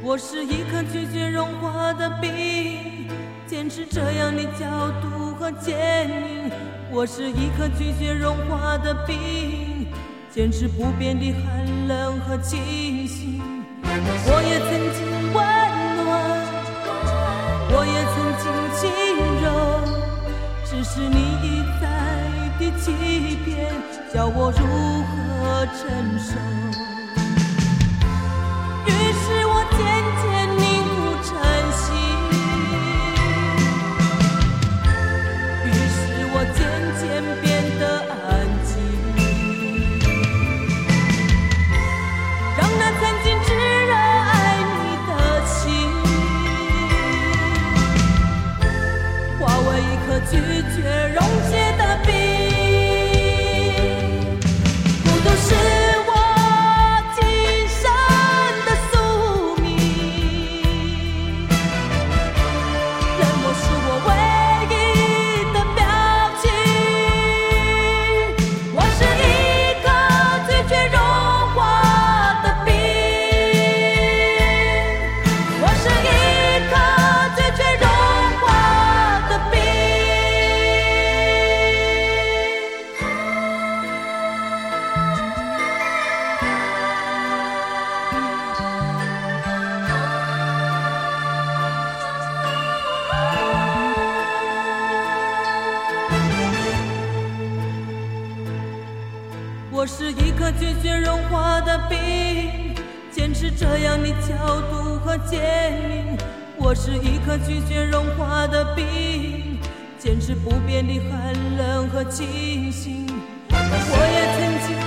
我是一颗拒绝融化的冰，坚持这样的角度和坚硬。我是一颗拒绝融化的冰，坚持不变的寒冷和清醒。我也曾经温暖，我也曾经轻柔，只是你一再的欺骗，叫我如何承受。于是我渐渐凝固成心，于是我渐渐变得安静，让那曾经炙热爱你的心化为一颗拒绝溶解的冰。孤独是我是一颗拒绝融化的冰，坚持这样的角度和坚硬。我是一颗拒绝融化的冰，坚持不变的寒冷和清醒。我也曾经